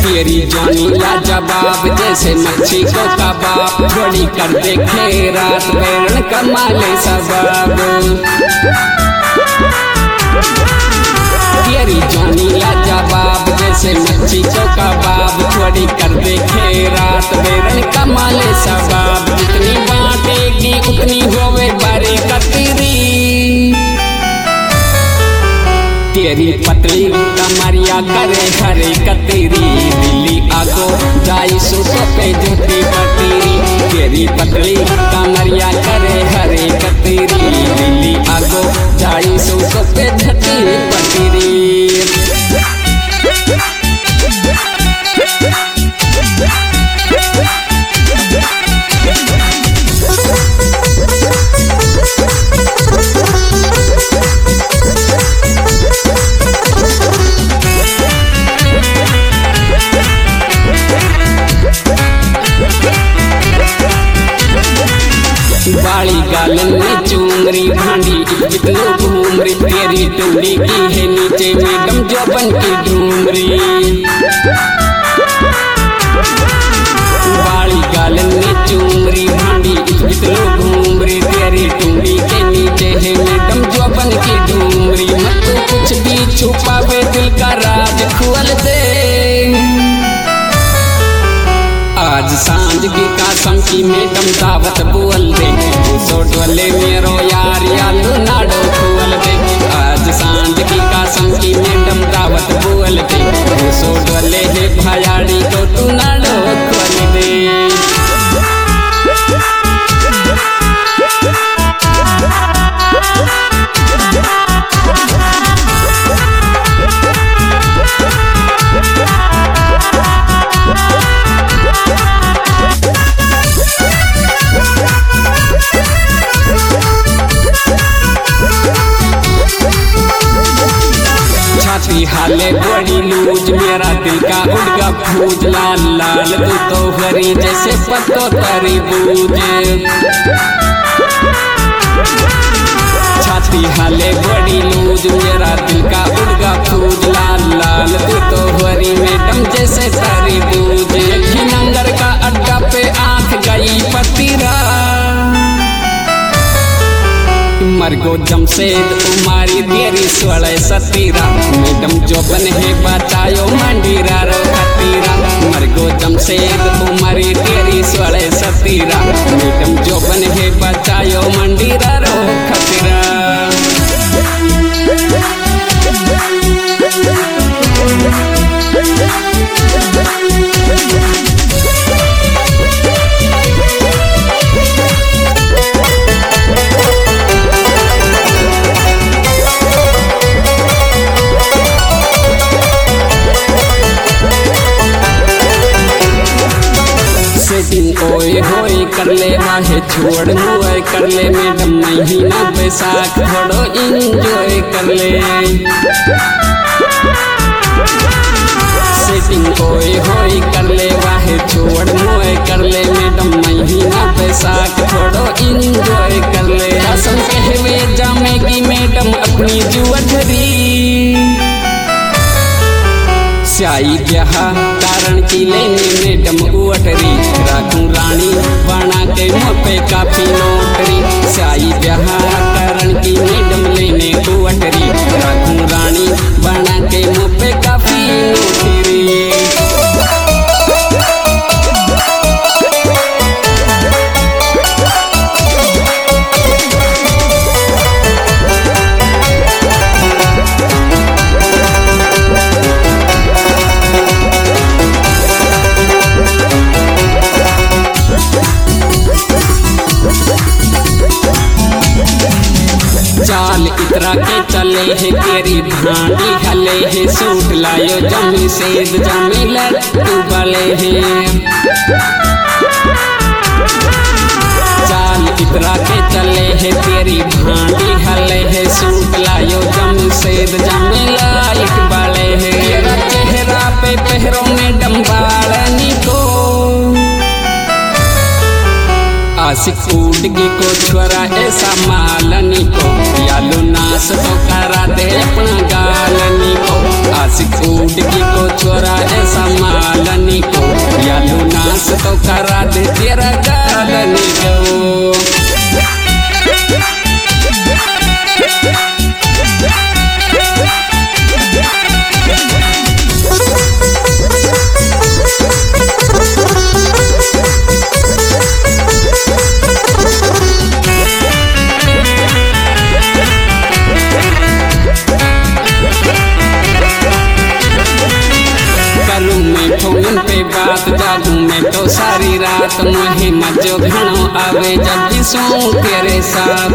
तेरी जानी लाजवाब जैसे मच्छी को कबाब, बड़ी कर देखे रात बैरण कमाले सबाब। तेरी जानी लाजवाब जैसे मच्छी को कबाब, बड़ी कर देखे रात बैरण कमाले सबाब। जितनी बांटेगी उतनी होवे बारी कतरी, तेरी पतली कमरिया करे हरे कतरी। दिल्ली आगो जाई सुसो पे झूठी पतरी, तेरी पतली कमरिया करे हरे कतरी। दिल्ली आगो जाई सुसो पे झूठी पतरी। बाली गालन में चूमरी भांडी इतनो घूमरी, तेरी टूड़ी की है नीचे मैडम जोबन की ढूमरी। बाली गालन में चूमरी भांडी इतनो घूमरी, तेरी टूड़ी के नीचे है मैडम जोबन की ढूमरी। मत तो कुछ भी छुपावे दिल का राज खोल दे, आज सांझ की कसम की मैडम दावत बोल दे। सो डोले मेरो यार यालू नाडो खोल दे, आज सांझ की कसम की मैडम दावत बोल दे। सो डोले है भयाड़ी तो तू नाडो खोल दे। हाले बड़ी लूज मेरा दिल का उड़गा फूज, लाल लाल तू तो हरी जैसे पत्तो तरबूज। छाती हाले बड़ी लूज मेरा दिल का उड़गा फूज, लाल लाल तू तो हरी मैडम जैसे तरबूज। नंगर का अड्डा पे आंख गई पतीरा, मरगो जमशेद उमारी तेरी सोलह सतीरा। मैडम जोबन है बचायो मंडीरा रो खतीरा, मरगो जमशेद उमारी तेरी सोलह सतीरा। मैडम जोबन है बचायो मंडीरा रो खतीरा। ओए होए कर ले माहे छोड़ मुए कर ले मैडम महीना बैसाख थोड़ो इंजॉय कर ले। सेटिंग ओए होए कर ले वाहे छोड़ मुए कर ले मैडम महीना बैसाख थोड़ो इंजॉय कर ले। असम कहवे जामेगी मैडम अपनी जुअधरी, स्याई ब्याह कारण की लेने मैडम उठरी। राखूं रानी बना के मोपे काफी नौकरी, स्याई ब्याह कारण की मैडम लेने उठरी। राखूं रानी बना के मोपे काफी नौकरी। चाल इतरा के चले है तेरी भांडी हले है, सूट लायो जमी सेद जमी लट्टू बले है। चाल इतरा के चले है तेरी भांडी हले है, सूट लायो जमी सेद जमी लाइट बले है। तेरा चेहरा पे पहरो मैडम बालनी को, आशिक उड़गी को छोरा ऐसा मालनी को। यालो नाश तो करा दे अपना गालनी को, आशिक उड़गी को छोरा ऐसा माल फरमाइश तो करा दे तेरा गालन गो। फोन पे बात जादू में तो सारी रात मुहे मजो घणो आवे जब भी सोऊं तेरे साथ।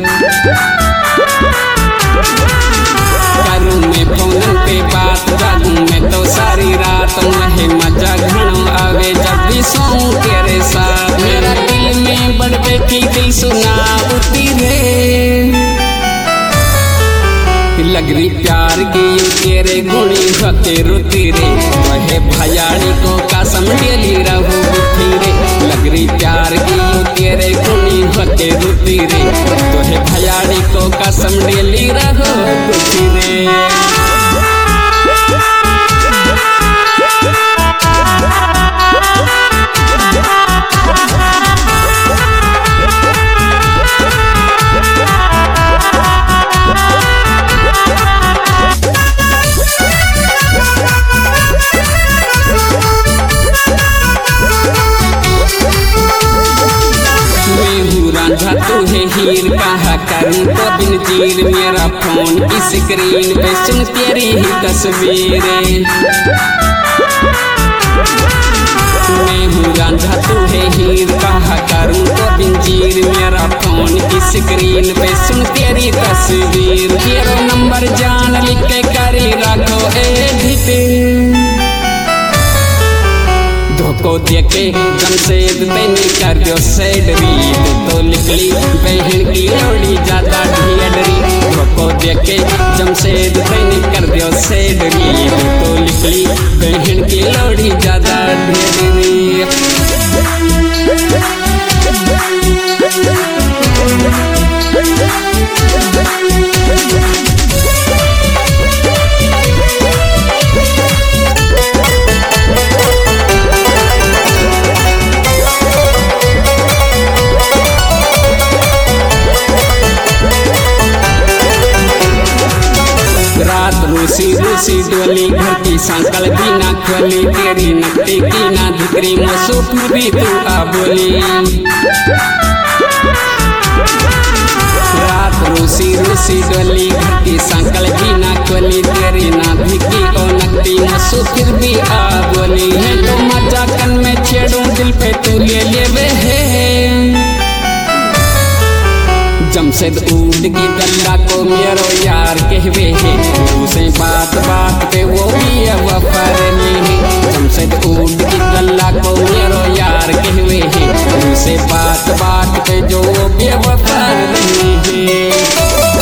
करूं मैं फोन पे बात जादू में तो सारी रात मुहे मजा घणो आवे जब भी सोऊं तेरे साथ। मेरा दिल में बड़बे की दिल सुनावती रे लगरी प्यार की तेरे गुणी होते रुती रे। वहे भयाड़ी को कसम डेली रहू बुद्धि रे। लगरी प्यार की तेरे गुणी होते रुती रे। तोहे भयाड़ी को कसम डेली रहू बुद्धि रे। तू है हीर कहा करूं तो बिन चीर मेरा फोन की स्क्रीन पे सुन तेरी ही तस्वीर। मैं हूँ रांझा तू है हीर कहा करूं तो बिन चीर मेरा फोन की स्क्रीन पे सुन तेरी तस्वीर। तेरा नंबर जान लिख के करी रखो एडिट धोको देके जमशेद तेनी कर दो सेडरी। तो निकली बहन की लोड़ी ज्यादा ढेडरी। धोको देके जमशेद तेनी कर दो सेडरी। तो निकली बहन की लोड़ी ज्यादा ढेडरी। रूसी रूसी डोली घर की संकल भी ना खोली। तेरी नक्टी की ना धिकरी मसूफ भी तू आ बोली। रात रूसी रूसी डोली घर की संकल भी ना खोली। तेरी ना धिकी ओ नक्टी मसूफ भी आ बोली। है तो मजा कन में छेड़ूं दिल पे तू ले लेवे है। जमशेद ऊद की गल्ला को मेरो यार कहवे है। उसे बात बात पे वो भी वफार नहीं है। जमशेद ऊद की गल्ला को मेरो यार कहवे है। उसे बात बात पे जो भी वफार नहीं है।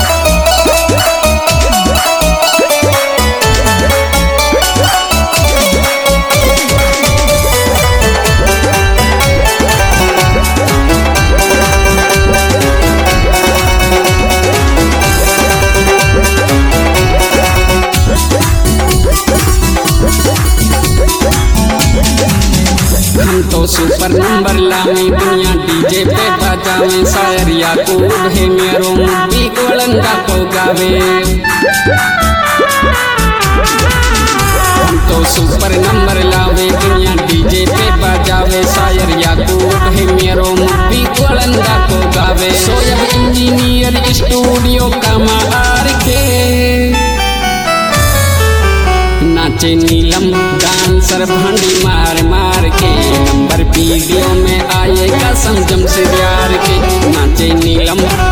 तो सुपर नंबर लावे दुनिया डीजे पे बजावे। शायर याकूब है मेरो मुद्दी कोलंदा को गावे। तो सुपर नंबर लावे दुनिया डीजे पे बजावे। शायर याकूब है मेरो मुद्दी कोलंदा को गावे। सोयब इंजीनियर स्टूडियो का मार के नाचे नीलम डांसर भंडी मार मार के। नंबर वीडियो में आएगा समझम से प्यार के। नाचे नीलम